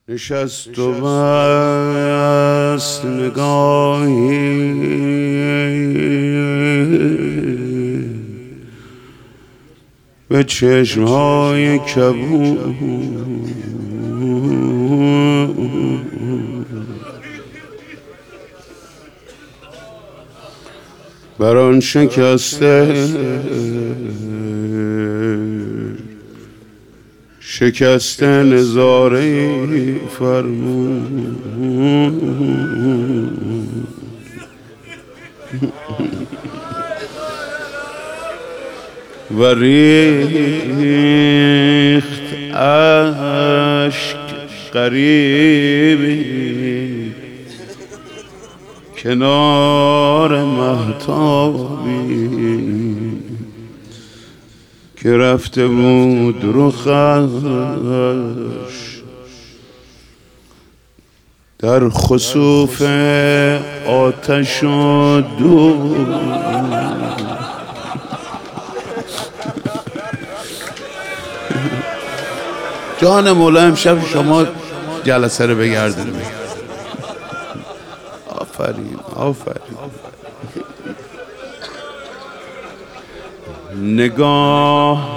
نشست و بست نگاهی به چشمهای کبود بر آن شکسته نظاره فرمود و ریخت اشک غریبی کنار مهتابی که رفته بود رخش در خسوف آتش و دود. جان مولا امشب شما جلسه رو بگردید. آفرین آفرین. نگاه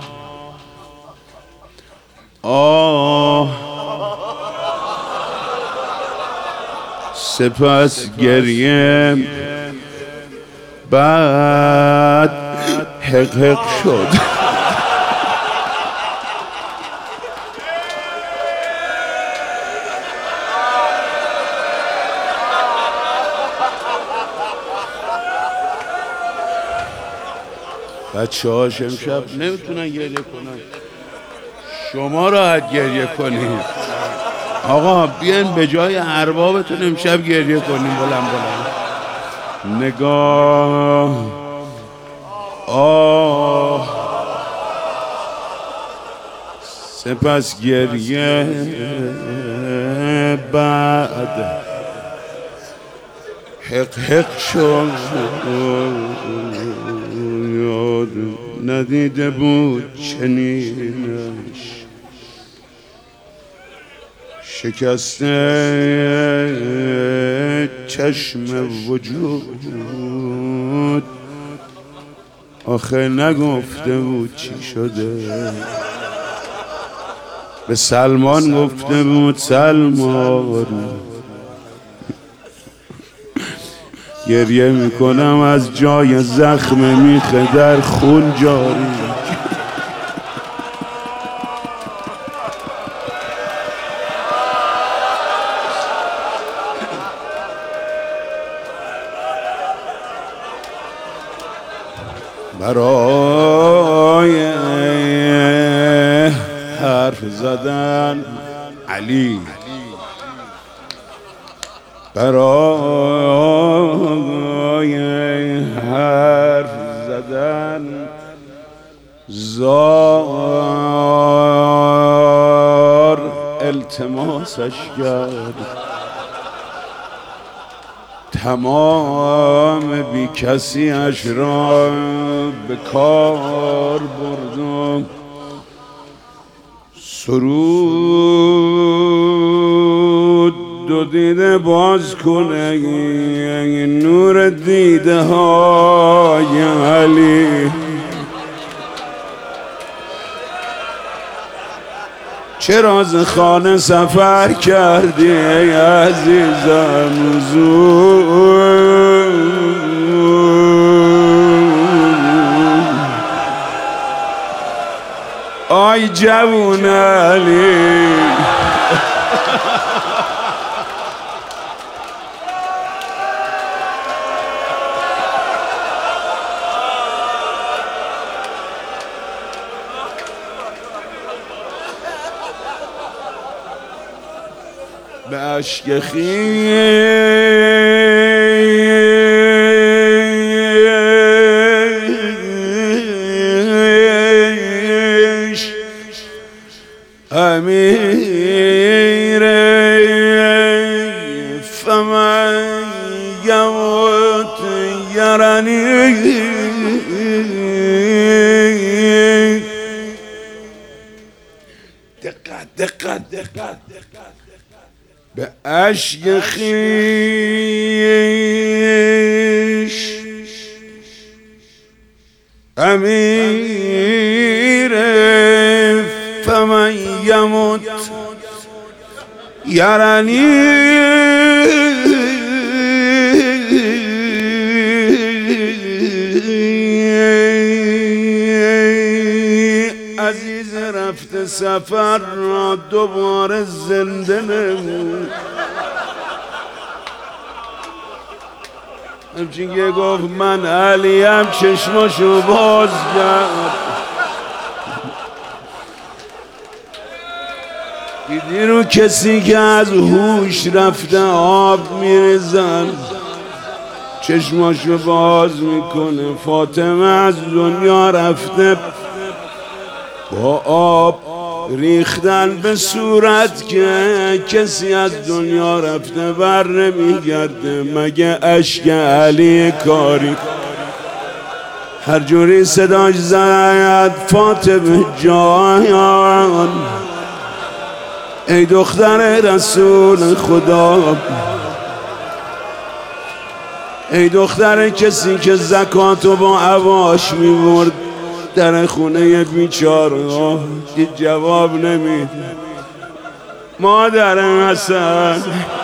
سپس گریه بعد حق حق شد. بچه هاش امشب نمیتونن گریه کنن، شما راحت گریه کنید. آقا بیاین به جای اربابتون امشب گریه کنیم بلند بلند. نگاه سپس گریه بعد حق حق شد. ندیده بود چنینش شکسته چشم وجود. آخه نگفته بود چی شده، به سلمان گفته بود سلمان گریه میکنم از جای زخم میخه در خون جاری. برای حرف زدن علی، برای حرف زدن زار التماسش کرد. تمام بی کسی اش را به کار بردم. سرود دو دیده باز کنه نور دیده های علی. چرا ز خانه سفر کردی ای عزیزم زود؟ آی جوون علی به اشک خویش امیر فمن یموت یرنی. دقت دقت دقت به اشک خویش امیر فمن یمت یرنی عزیز رفته سفر را دوباره زنده نمود. همچین که گفت من علیم چشماشو باز کرد. دیدی رو کسی که از هوش رفته آب میریزن چشماشو باز میکنه. فاطمه از دنیا رفته با آب ریختن به صورت که کسی از دنیا رفته بر نمیگرده مگه اشک علی کاری. هر جوری صداش زد فاطمه جان ای دختر رسول خدا، ای دختر کسی که زکاتو با عواش میبرد در خونه بیچاره جواب نمیده. مادر حسن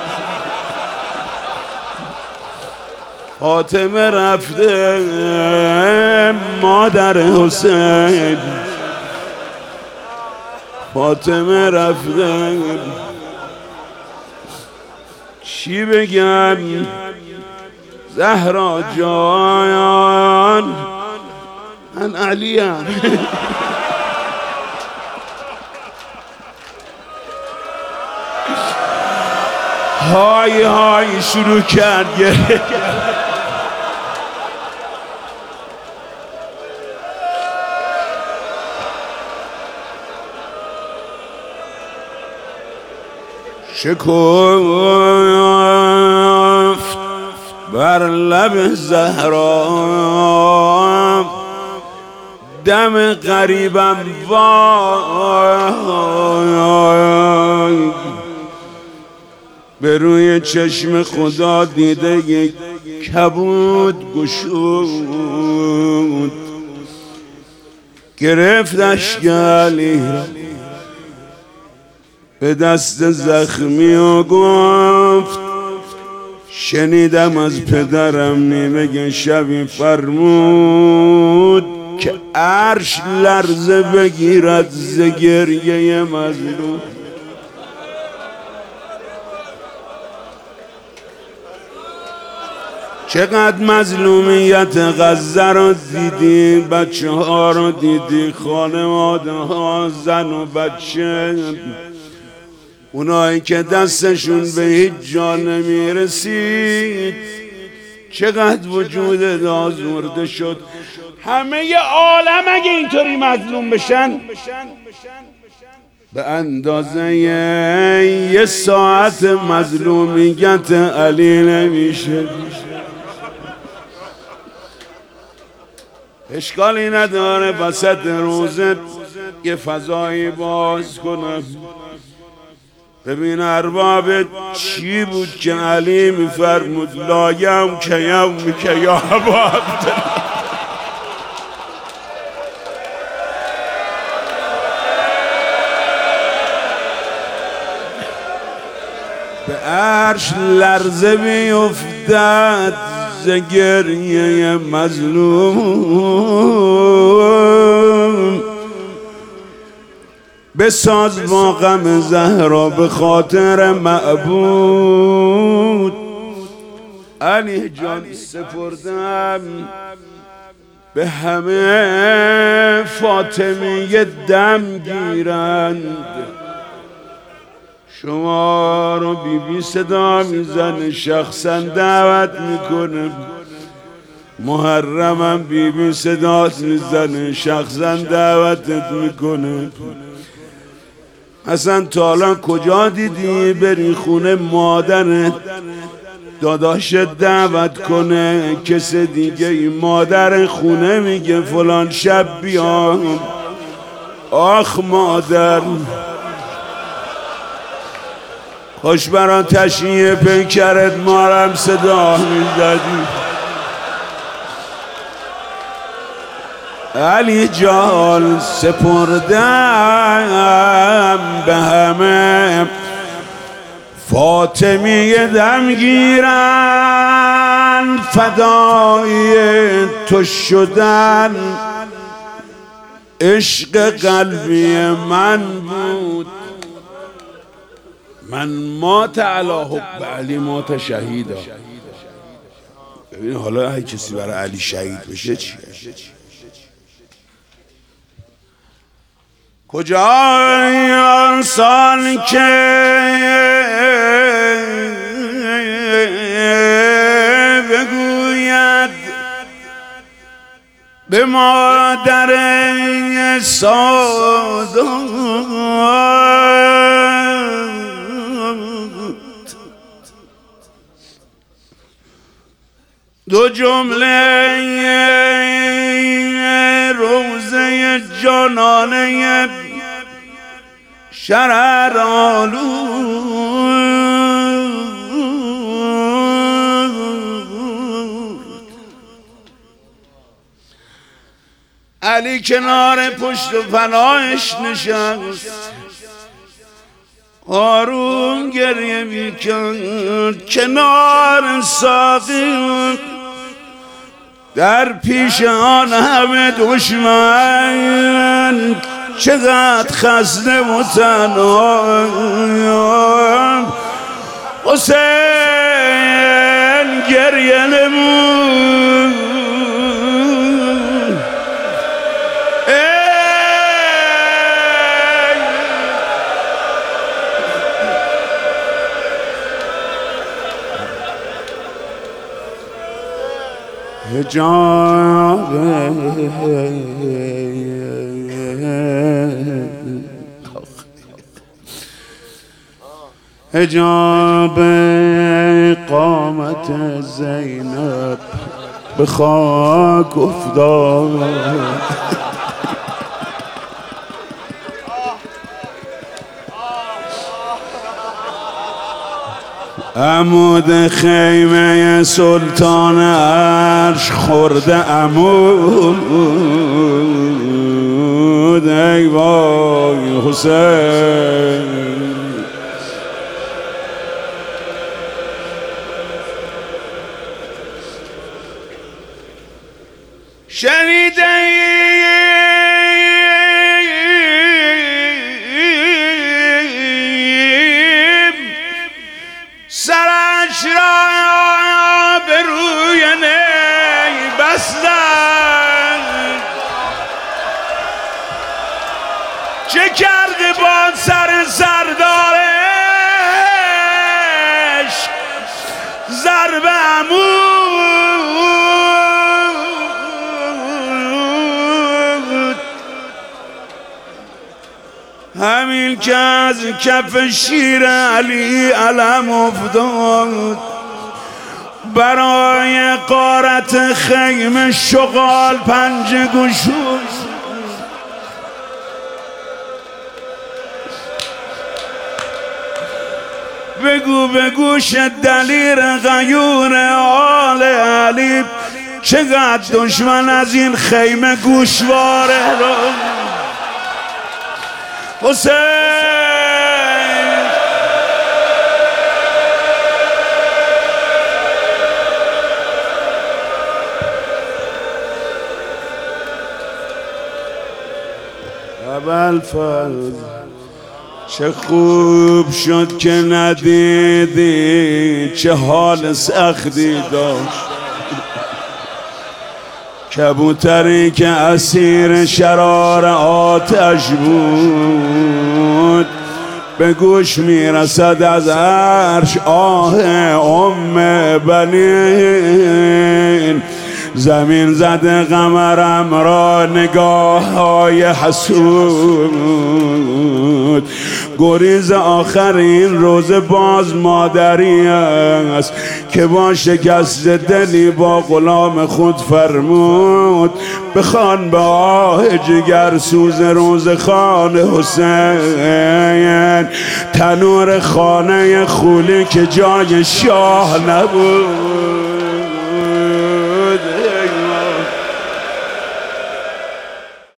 فاطمه رفته، مادر حسین فاطمه رفته. چی بگم زهرا جان من علیم. های های شروع کرد شکفت بر لب زهرا دم غریبم وای. به روی چشم خدا دیده یک کبود گشود گرفتش گلی به دست زخمی و گفت شنیدم از پدرم نیمه شبی فرمود که عرش لرزه بگیرد ز گریه مظلوم. چقدر مظلومیت غزه رو دیدی، بچه ها رو دیدی، خانواده ها زن و بچه، اونایی که دستشون به هیچ جا نمیرسید. چقدر وجود آزرده شد. همه عالم اگه اینطوری مظلوم بشن به اندازه یه ساعت مظلومیت علی نمیشه. اشکالی نداره وسط روزت یه فضایی باز کنم. ببین ارباب چی بود که علی میفرمود لا یوم که یوم که یا عباد. به عرش لرزه بیفتد ز گریه مظلوم. بساز با غم زهرا به خاطر معبود. علی جان سپردم به همه فاطمیه دم گیرند. شما رو بی صدا میزنه، شخصا دعوت میکنه. محرمم بی صدات میزنه، شخصا دعوتت میکنه. اصلا تا حالا کجا دیدی بری خونه مادرت داداش دعوت کنه کس دیگه ای مادر خونه میگه فلان شب بیا؟ آخ مادر خوش برا تشییع پیکرت مارم صدا میزدی علی جان سپردم به همه فاطمی دم گیرن فدای تو شدن عشق قلبی من بود من مات علی حب علی مات شهیدا ببین حالا هر کسی برای علی شهید بشه چی کجا آن سال که بگوید به مادر سادات دو جمله روزه جانانه شرر آلود علی کنار پشت و پناهش نشست آروم گریه میکرد کنار ساقی در پیش آن همه دشمن چقدر خسته و تنها حسین گریه نمود حجاب حجاب قامت زینب به خاک افتاد عمود خیمه سلطان عرش خورده عمود ای وای حسین شنیدیم سرش را به روی نی بستن چه کرده با سر سردارش ضرب عمود همین که از کف شیر علی علم افتاد برای غارت خیمه شغال پنجه گشود بگو به گوش دلیر غیور آل علی چقدر دشمن از این خیمه گوشواره را حسین ابوالفضل چه خوب شد که ندیدی چه حال سختی داشت کبوتری که اسیر شرار آتش بود به گوش میرسد از عرش آه ام بنین زمین زده قمرم را نگاه های حسود. گریز آخرین روز باز مادری است که با شکست دلی با غلام خود فرمود بخوان به آه جگر سوز روز خان حسین، تنور خانه خولی که جای شاه نبود.